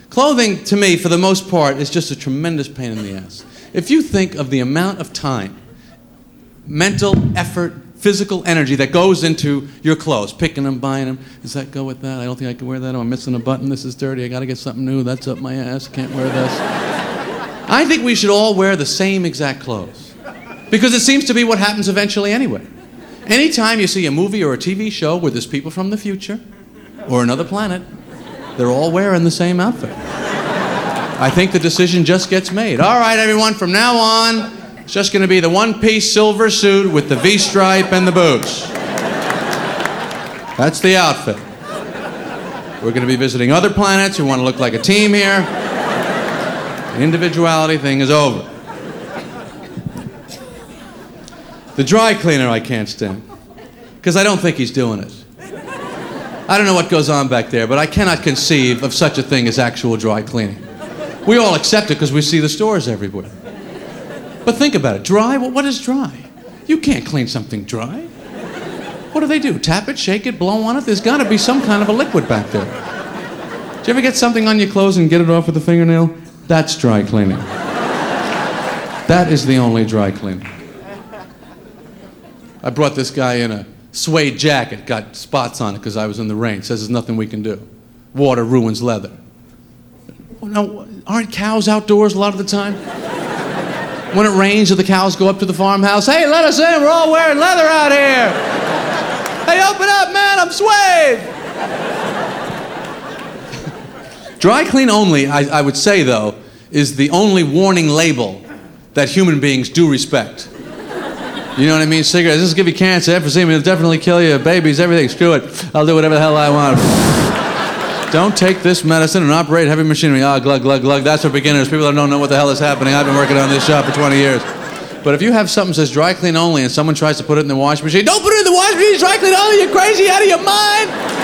Clothing, to me, for the most part, is just a tremendous pain in the ass. If you think of the amount of time, mental effort, physical energy that goes into your clothes, picking them, buying them. Does that go with that? I don't think I can wear that. Oh, I'm missing a button. This is dirty. I got to get something new. That's up my ass. Can't wear this. I think we should all wear the same exact clothes because it seems to be what happens eventually anyway. Anytime you see a movie or a TV show where there's people from the future or another planet, they're all wearing the same outfit. I think the decision just gets made. All right, everyone, from now on, it's just going to be the one-piece silver suit with the V-stripe and the boots. That's the outfit. We're going to be visiting other planets who want to look like a team here. The individuality thing is over. The dry cleaner I can't stand, because I don't think he's doing it. I don't know what goes on back there, but I cannot conceive of such a thing as actual dry cleaning. We all accept it because we see the stores everywhere. But think about it. Dry? What is dry? You can't clean something dry. What do? Tap it, shake it, blow on it? There's got to be some kind of a liquid back there. Did you ever get something on your clothes and get it off with a fingernail? That's dry cleaning. That is the only dry cleaning. I brought this guy in a suede jacket, got spots on it because I was in the rain. Says there's nothing we can do. Water ruins leather. Well, now, aren't cows outdoors a lot of the time? When it rains, do the cows go up to the farmhouse? Hey, let us in, we're all wearing leather out here. Hey, open up, man, I'm suede. Dry clean only, I would say, though, is the only warning label that human beings do respect. You know what I mean? Cigarettes, this will give you cancer, emphysema, it'll definitely kill you, babies, everything, screw it. I'll do whatever the hell I want. Don't take this medicine and operate heavy machinery. Ah, glug, glug, glug. That's for beginners. People that don't know what the hell is happening. I've been working on this shop for 20 years. But if you have something that says dry clean only and someone tries to put it in the washing machine, don't put it in the washing machine, dry clean only, you're crazy, out of your mind.